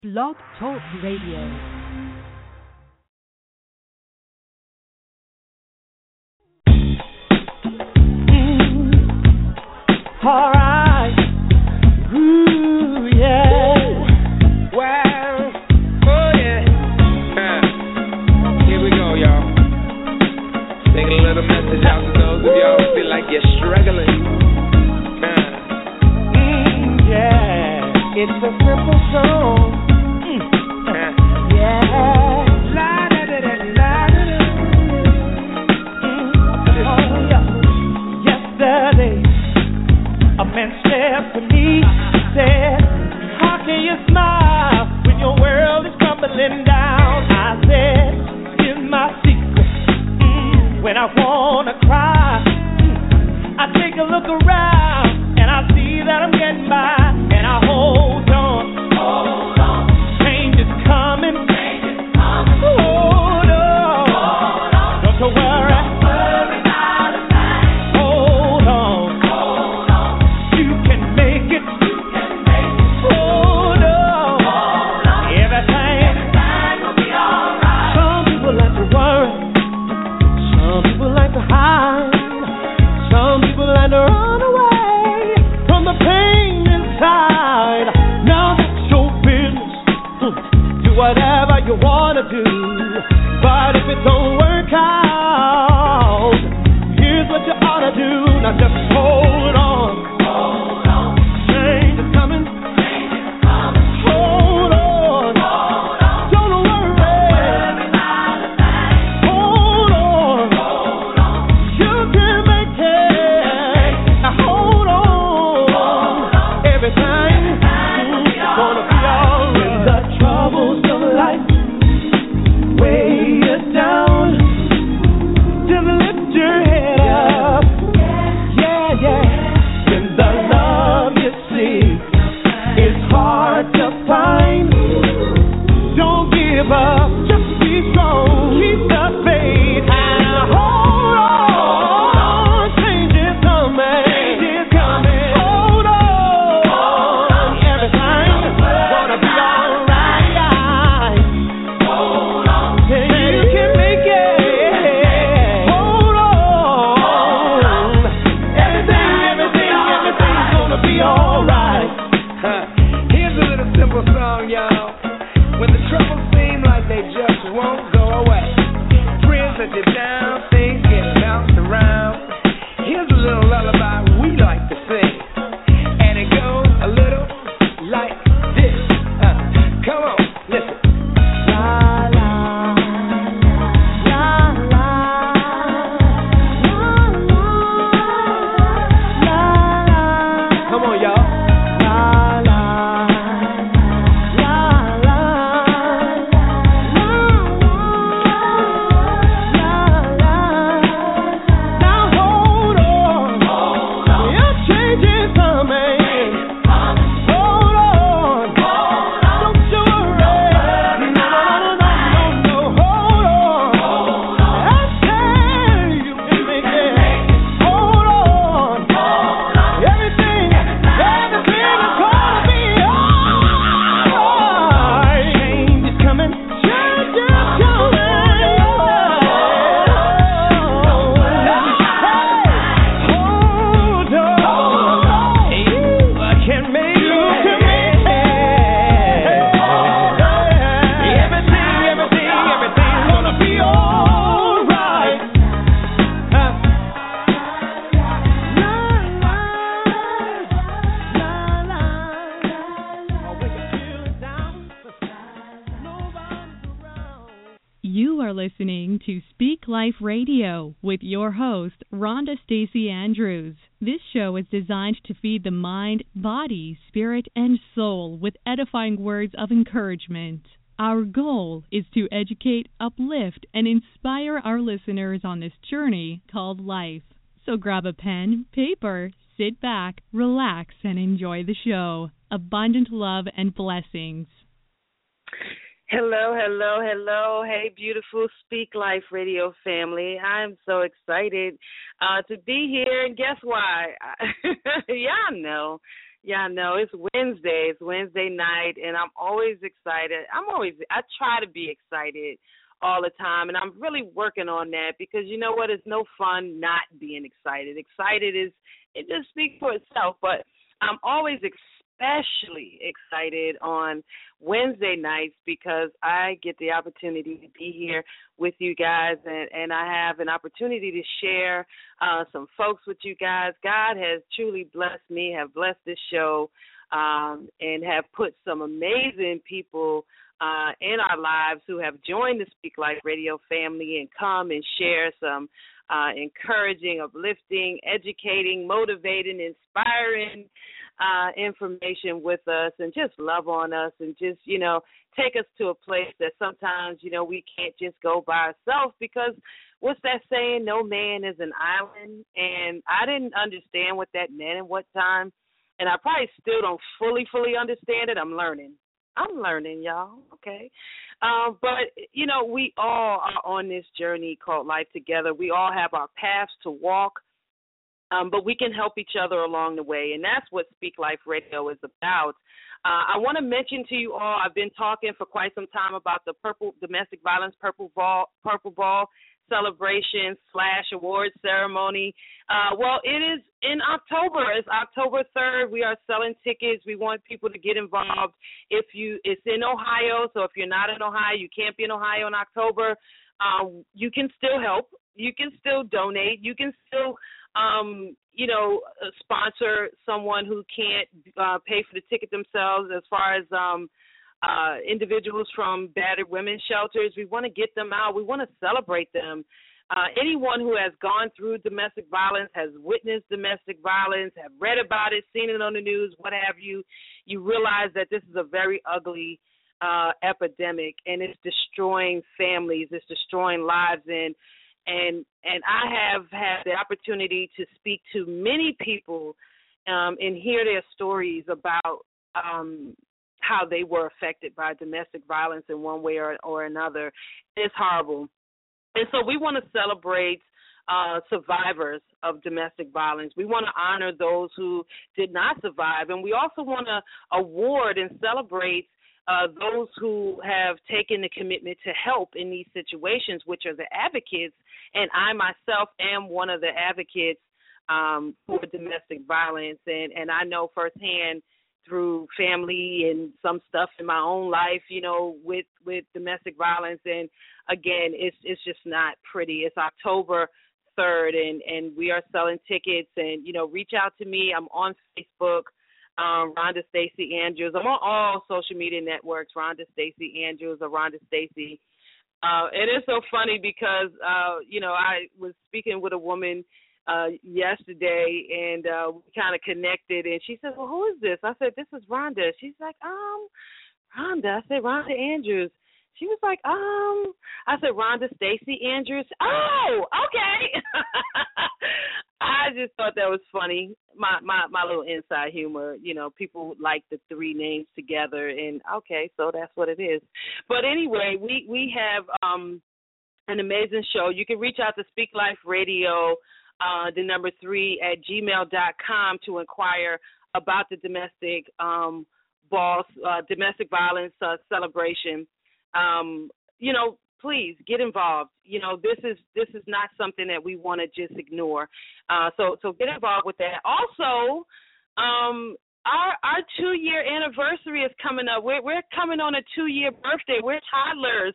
Blog Talk Radio. All right. Ooh, yeah. Well, oh yeah. Here we go, y'all. Singing a little message out to those of y'all who feel like you're struggling. Yeah. It's a simple song. Yeah. La da da da la da da. Oh yeah. Yesterday, a man said to me, said, how can you smile when your world is crumbling down? I said, here's my secret. When I wanna cry, I take a look around and I see that I'm getting by, and I hold on. Hold on. Change is coming. Change is coming. Hold on. Hold on. Don't you worry. Don't worry about a thing. Hold on. Hold on. You can make it. You can make it. Hold on. Hold on. Everything will be alright. Some people like to worry. Some people like to hide. Some people like to run away from the pain inside. Now that's your business. Do whatever you wanna do. But if it don't work out, here's what you ought to do. Now just hold on. Hold on. Change is coming. Change is coming. Hold on. Hold on. Don't worry. Don't worry about a thing. Hold on. Hold on. You can make it. Now hold on. Hold on. Everything's gonna be alright. When the troubles of life weigh you down, just lift your head up. Yeah, yeah. When the love you seek is hard to find, don't give up. Just be strong. Keep the faith and hold on. Change is coming. Change is coming. Hold on. Everything's gonna be alright. Hold on. You can make it. Hold on. Everything's gonna be alright. Here's a little simple song, y'all. When the troubles seem like they just won't go away, friends let you down, things get bounced around. Here's a little lullaby we like to sing, and it goes a little like this. Come on, listen. La la la la la la. Come on, y'all. La la la la la. Now hold on. Your change is coming. Hold on. Don't you worry. No. Hold on. I say you can make it. Hold on. Everything is gonna be alright. Change is coming. Change is coming. Hold on. You can make it. Everything's gonna be alright. You are listening to Speak Life Radio with your host, Rhonda Stacey Andrews. This show is designed to feed the mind, body, spirit, and soul with edifying words of encouragement. Our goal is to educate, uplift, and inspire our listeners on this journey called life. So grab a pen, paper, sit back, relax, and enjoy the show. Abundant love and blessings. Hello, hello, hello. Hey, beautiful Speak Life Radio family. I'm so excited to be here, and guess why? Y'all know Yeah, I know. It's Wednesday. It's Wednesday night, and I'm always excited. I try to be excited all the time, and I'm really working on that because you know what? It's no fun not being excited. Excited it just speaks for itself, but I'm always especially excited on Wednesday nights because I get the opportunity to be here with you guys, and I have an opportunity to share some folks with you guys. God has truly blessed me, have blessed this show, and have put some amazing people in our lives who have joined the Speak Life Radio family and come and share some encouraging, uplifting, educating, motivating, inspiring information with us and just love on us and just, take us to a place that sometimes, we can't just go by ourselves because what's that saying? No man is an island. And I didn't understand what that meant at what time. And I probably still don't fully understand it. I'm learning, y'all, okay? But, we all are on this journey called life together. We all have our paths to walk. But we can help each other along the way, and that's what Speak Life Radio is about. I want to mention to you all, I've been talking for quite some time about the Domestic Violence Purple Ball celebration / awards ceremony. Well, it is in October. It's October 3rd. We are selling tickets. We want people to get involved. It's in Ohio, so if you're not in Ohio, you can't be in Ohio in October, you can still help. You can still donate. You can still sponsor someone who can't pay for the ticket themselves. As far as individuals from battered women's shelters, we want to get them out. We want to celebrate them. Anyone who has gone through domestic violence, has witnessed domestic violence, have read about it, seen it on the news, what have you, you realize that this is a very ugly epidemic, and it's destroying families, it's destroying lives, and I have had the opportunity to speak to many people and hear their stories about how they were affected by domestic violence in one way or another. It's horrible. And so we want to celebrate survivors of domestic violence. We want to honor those who did not survive. And we also want to award and celebrate those who have taken the commitment to help in these situations, which are the advocates. And I myself am one of the advocates for domestic violence. And I know firsthand through family and some stuff in my own life, with domestic violence. And again, it's just not pretty. It's October 3rd, and we are selling tickets. And, reach out to me. I'm on Facebook. Rhonda Stacey Andrews. I'm on all social media networks, Rhonda Stacey Andrews or Rhonda Stacey. It is so funny because, I was speaking with a woman yesterday, and we kind of connected, and she said, well, who is this? I said, this is Rhonda. She's like, Rhonda. I said, Rhonda Andrews. She was like, I said, Rhonda Stacey Andrews. Oh, okay. I just thought that was funny. My little inside humor, people like the three names together, and okay, so that's what it is. But anyway, we have an amazing show. You can reach out to Speak Life Radio, the number 3 at gmail.com to inquire about the domestic domestic violence celebration. Please get involved. This is not something that we want to just ignore. So get involved with that. Also, our 2-year anniversary is coming up. We're coming on a 2-year birthday. We're toddlers.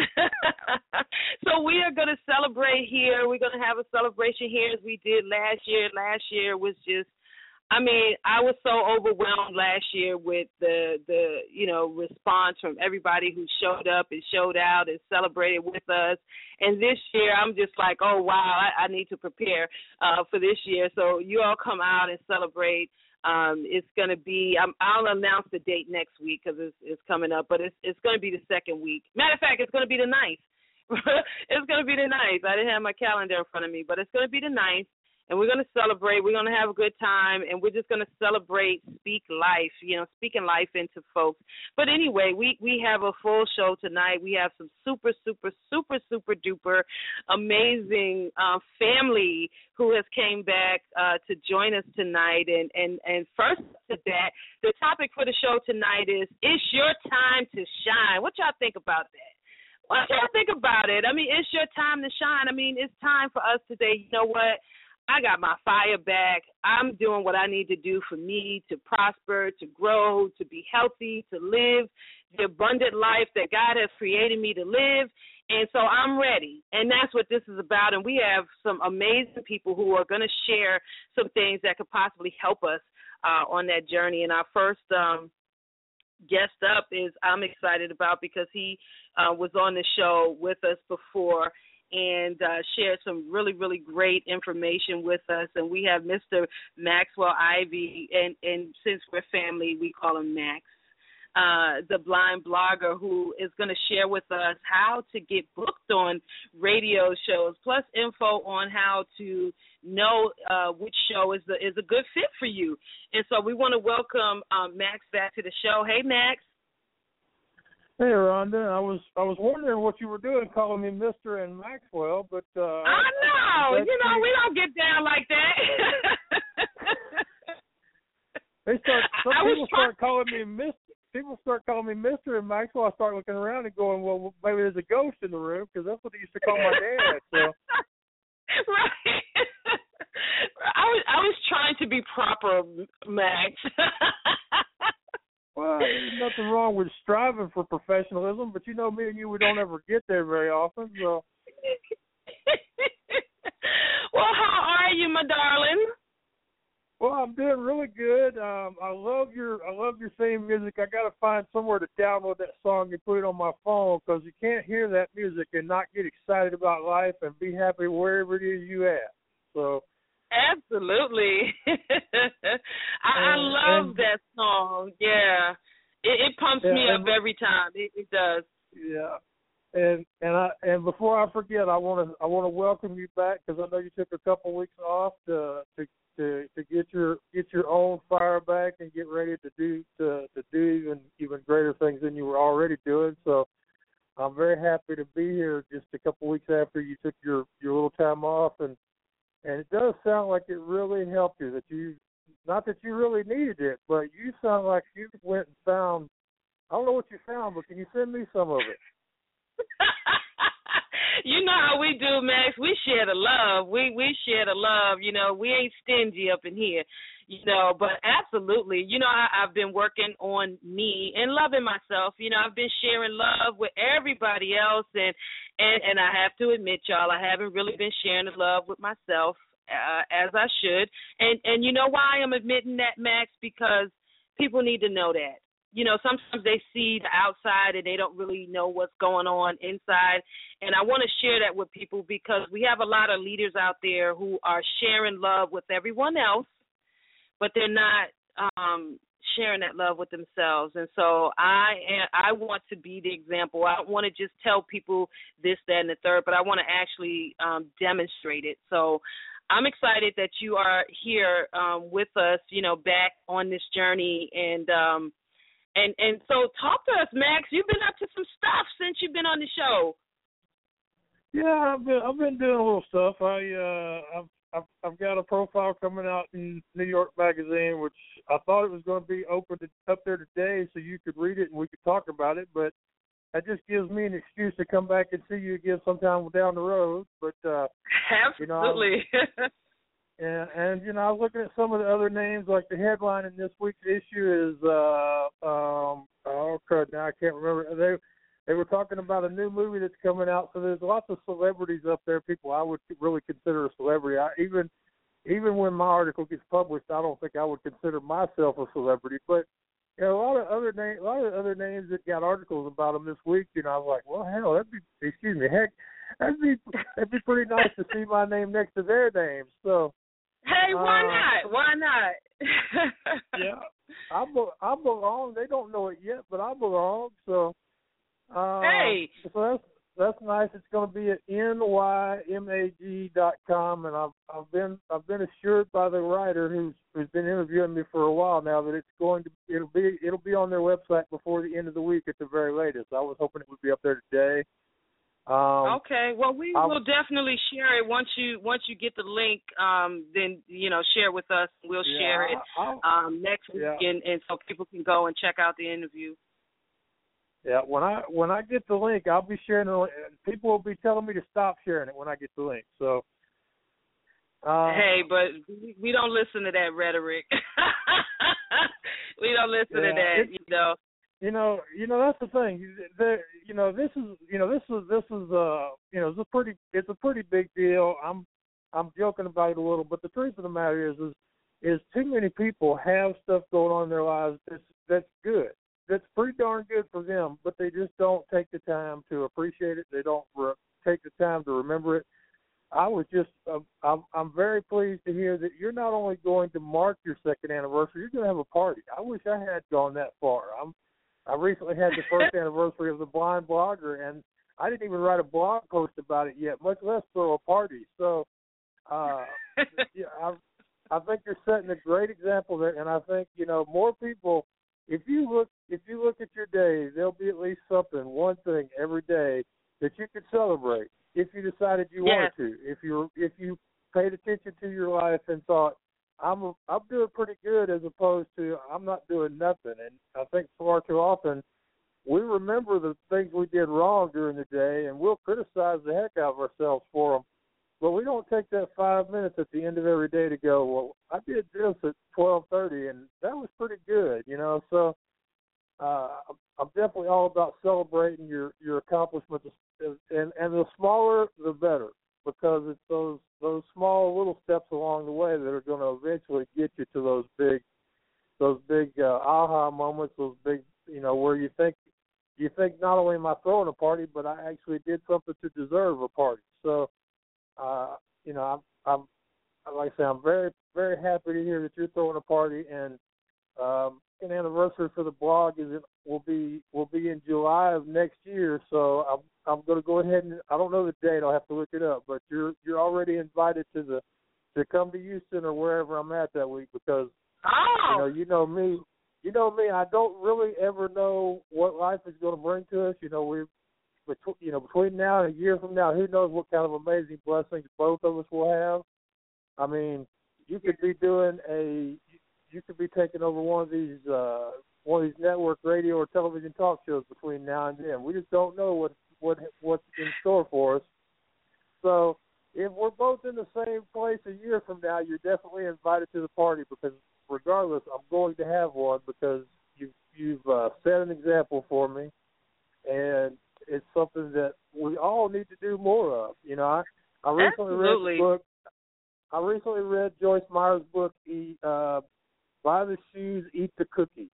So we are going to celebrate here. We're going to have a celebration here as we did last year. Last year was just, I was so overwhelmed last year with the response from everybody who showed up and showed out and celebrated with us. And this year, I'm just like, oh, wow, I need to prepare for this year. So you all come out and celebrate. It's going to be, I'll announce the date next week because it's coming up, but it's going to be the second week. Matter of fact, it's going to be the 9th. It's going to be the 9th. I didn't have my calendar in front of me, but it's going to be the 9th. and we're going to celebrate. We're going to have a good time, and we're just going to celebrate, speak life, speaking life into folks. But anyway, we have a full show tonight. We have some super, super, super, super duper amazing family who has came back to join us tonight. And first to that, the topic for the show tonight is, it's your time to shine. What y'all think about that? What y'all think about it? I mean, it's your time to shine. I mean, it's time for us today. You know what? I got my fire back. I'm doing what I need to do for me to prosper, to grow, to be healthy, to live the abundant life that God has created me to live. And so I'm ready. And that's what this is about. And we have some amazing people who are going to share some things that could possibly help us on that journey. And our first guest up is I'm excited about, because he was on the show with us before and shared some really, really great information with us. And we have Mr. Maxwell Ivy, and since we're family, we call him Max, the blind blogger, who is going to share with us how to get booked on radio shows, plus info on how to know which show is a good fit for you. And so we want to welcome Max back to the show. Hey, Max. Hey, Rhonda. I was wondering what you were doing calling me Mr. and Maxwell, but I know. We don't get down like that. People start calling me Mr. and Maxwell. I start looking around and going, well, maybe there's a ghost in the room, because that's what they used to call my dad. So. Right. I was trying to be proper, Max. Well, there's nothing wrong with striving for professionalism, but you know me and you, we don't ever get there very often. So. Well, how are you, my darling? Well, I'm doing really good. I love your theme music. I got to find somewhere to download that song and put it on my phone, because you can't hear that music and not get excited about life and be happy wherever it is you at. So. Absolutely. I love that song. Yeah, it pumps me up every time. It does. Yeah. And before I forget, I want to welcome you back, because I know you took a couple weeks off to get your own fire back and get ready to do even greater things than you were already doing. So I'm very happy to be here just a couple weeks after you took your little time off, and it does sound like it really helped you. Not that you really needed it, but you sound like you went and found. I don't know what you found, but can you send me some of it? You know how we do, Max. We share the love. We share the love. We ain't stingy up in here. But absolutely. I've been working on me and loving myself. I've been sharing love with everybody else, and I have to admit, y'all, I haven't really been sharing the love with myself as I should. And you know why I'm admitting that, Max? Because people need to know that. Sometimes they see the outside and they don't really know what's going on inside. And I want to share that with people, because we have a lot of leaders out there who are sharing love with everyone else, but they're not sharing that love with themselves. And so I want to be the example. I don't want to just tell people this, that, and the third, but I want to actually demonstrate it. So I'm excited that you are here with us, back on this journey. And so talk to us, Max. You've been up to some stuff since you've been on the show. Yeah, I've been doing a little stuff. I've got a profile coming out in New York Magazine, which I thought it was going to be up there today so you could read it and we could talk about it, but that just gives me an excuse to come back and see you again sometime down the road. But absolutely. And I was looking at some of the other names, like the headline in this week's issue is now I can't remember. They were talking about a new movie that's coming out, so there's lots of celebrities up there, people I would really consider a celebrity. Even when my article gets published, I don't think I would consider myself a celebrity. But a lot of other names that got articles about them this week. I was like, well, hell, that'd be pretty nice to see my name next to their names. So. Hey, why not? Why not? Yeah, I belong. They don't know it yet, but I belong. So. Hey. So that's nice. It's going to be at nymag.com, and I've been assured by the writer who's been interviewing me for a while now that it'll be on their website before the end of the week at the very latest. I was hoping it would be up there today. Okay. Well, we will definitely share it once you get the link. Then share it with us. We'll share it next week, and so people can go and check out the interview. Yeah, when I get the link, I'll be sharing the link. People will be telling me to stop sharing it when I get the link. So, hey, but we don't listen to that rhetoric. We don't listen to that, You know, that's the thing. This is a pretty big deal. I'm joking about it a little, but the truth of the matter is too many people have stuff going on in their lives that's good. That's pretty darn good for them, but they just don't take the time to appreciate it. They don't take the time to remember it. I'm very pleased to hear that you're not only going to mark your second anniversary, you're going to have a party. I wish I had gone that far. I recently had the first anniversary of the Blind Blogger, and I didn't even write a blog post about it yet, much less throw a party. So, I think you're setting a great example there, and I think more people. If you look at your day, there'll be at least one thing every day that you could celebrate if you decided you wanted to. If you paid attention to your life and thought, I'm doing pretty good, as opposed to I'm not doing nothing. And I think far too often we remember the things we did wrong during the day, and we'll criticize the heck out of ourselves for them. But we don't take that 5 minutes at the end of every day to go, well, I did this at 12:30, and that was pretty good, So I'm definitely all about celebrating your accomplishments, and the smaller the better, because it's those small little steps along the way that are going to eventually get you to those big aha moments, those big, where you think not only am I throwing a party, but I actually did something to deserve a party. So. I'm like I say, I'm very, very happy to hear that you're throwing a party, and an anniversary for the blog will be in July of next year. So I'm going to go ahead and I don't know the date. I'll have to look it up, but you're already invited to come to Houston or wherever I'm at that week, because you know me. I don't really ever know what life is going to bring to us. Between now and a year from now, who knows what kind of amazing blessings both of us will have. I mean, you could be taking over one of these network radio or television talk shows between now and then. We just don't know what's in store for us. So if we're both in the same place a year from now, you're definitely invited to the party, because regardless, I'm going to have one, because you've set an example for me, and it's something that we all need to do more of. I recently read the book. I recently read Joyce Meyer's book, Buy the Shoes, Eat the Cookie.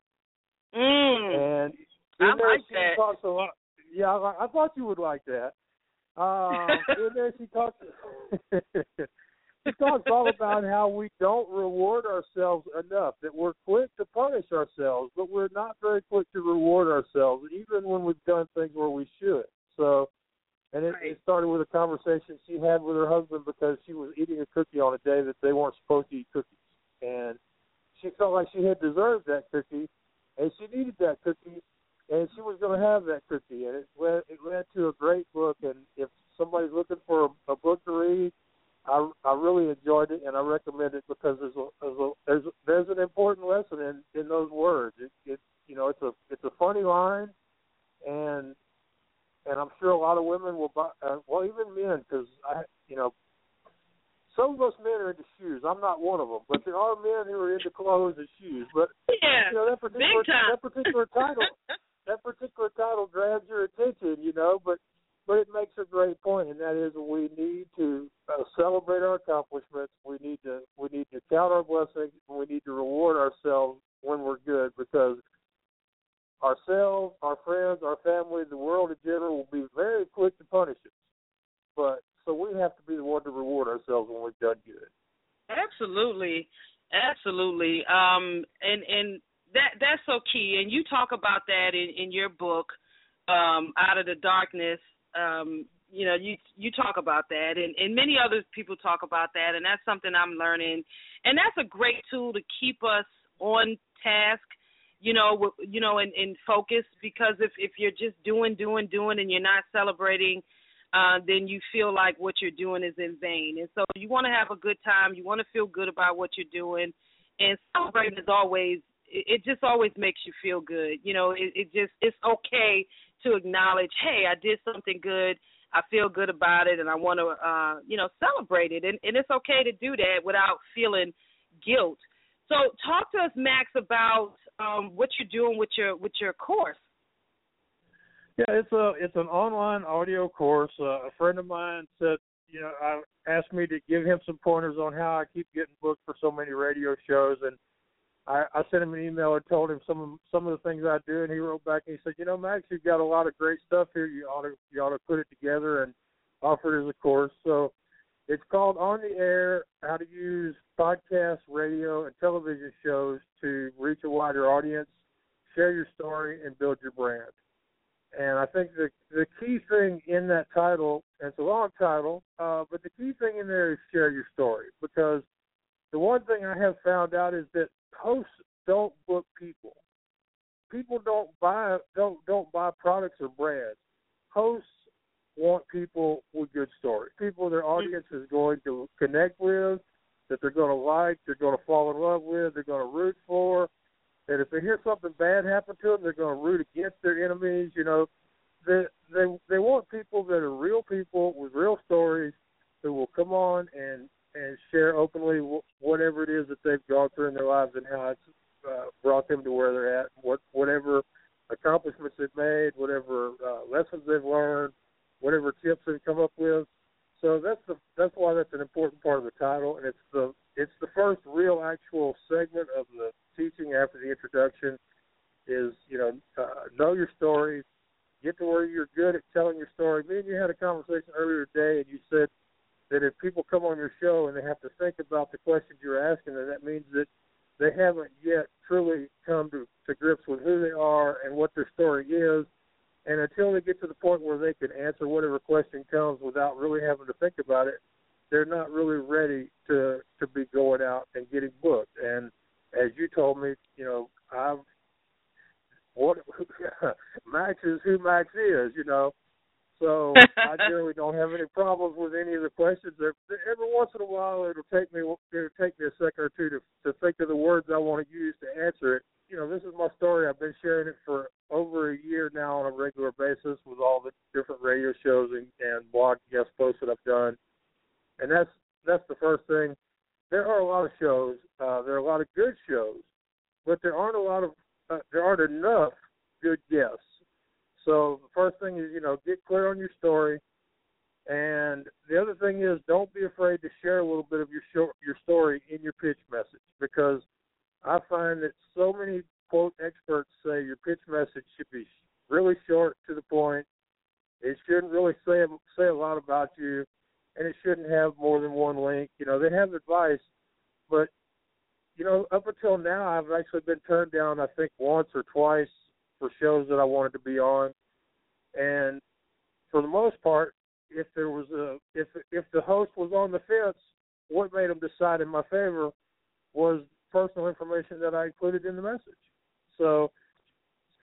And I like that. Talks a lot. Yeah, I thought you would like that. In there she talks. She talks all about how we don't reward ourselves enough, that we're quick to punish ourselves, but we're not very quick to reward ourselves, even when we've done things where we should. So, and it started with a conversation she had with her husband, because she was eating a cookie on a day that they weren't supposed to eat cookies. And she felt like she had deserved that cookie, and she needed that cookie, and she was going to have that cookie. And it led to a great book. And if somebody's looking for a book to read, I really enjoyed it, and I recommend it, because there's an important lesson in those words. It's a funny line, and I'm sure a lot of women will buy. Well, even men, because some of us men are into shoes. I'm not one of them, but there are men who are into clothes and shoes. But that particular title grabs your attention, But it makes a great point, and that is we need to celebrate our accomplishments. We need to count our blessings, and we need to reward ourselves when we're good, because ourselves, our friends, our family, the world in general will be very quick to punish us. So we have to be the one to reward ourselves when we've done good. Absolutely. And that's so key. And you talk about that in your book, Out of the Darkness. You talk about that, and many other people talk about that, and that's something I'm learning, and that's a great tool to keep us on task, and focus, because if you're just doing, and you're not celebrating, then you feel like what you're doing is in vain. And so you want to have a good time, you want to feel good about what you're doing, and celebrating is always, it just always makes you feel good. It's okay to acknowledge, hey, I did something good, I feel good about it, and I want to, celebrate it. And it's okay to do that without feeling guilt. So talk to us, Max, about what you're doing with your course. Yeah, it's an online audio course. A friend of mine said, asked me to give him some pointers on how I keep getting booked for so many radio shows, and I sent him an email and told him some of the things I do, and he wrote back and he said, Max, you've got a lot of great stuff here. You ought to put it together and offer it as a course. So it's called On the Air: How to Use Podcasts, Radio, and Television Shows to Reach a Wider Audience, Share Your Story, and Build Your Brand. And I think the key thing in that title, and it's a long title, but the key thing in there is share your story, because the one thing I have found out is that hosts don't book people. People don't buy products or brands. Hosts want people with good stories, people their audience is going to connect with, that they're going to like, they're going to fall in love with, they're going to root for. And if they hear something bad happen to them, they're going to root against their enemies. They want people that are real people with real stories who will come on and share openly whatever it is that they've gone through in their lives and how it's brought them to where they're at, whatever accomplishments they've made, whatever lessons they've learned, whatever tips they've come up with. So that's why that's an important part of the title, and it's the first real actual segment of the teaching after the introduction is, know your story, get to where you're good at telling your story. Me and you had a conversation earlier today, and you said that if people come on your show and they have to think about the questions you're asking, then that means that they haven't yet truly come to grips with who they are and what their story is. And until they get to the point where they can answer whatever question comes without really having to think about it, they're not really ready to be going out and getting booked. And as you told me, Max is who Max is, So I generally don't have any problems with any of the questions. Every once in a while, it'll take me a second or two to think of the words I want to use to answer it. This is my story. I've been sharing it for over a year now on a regular basis with all the different radio shows and blog guest posts that I've done. And that's the first thing. There are a lot of shows. There are a lot of good shows, but there aren't enough good guests. So the first thing is, get clear on your story. And the other thing is, don't be afraid to share a little bit of your story in your pitch message, because I find that so many, quote, experts say your pitch message should be really short, to the point. It shouldn't really say a lot about you, and it shouldn't have more than one link. They have advice, but, up until now, I've actually been turned down, I think, once or twice for shows that I wanted to be on. And for the most part, if the host was on the fence, what made them decide in my favor was personal information that I included in the message. So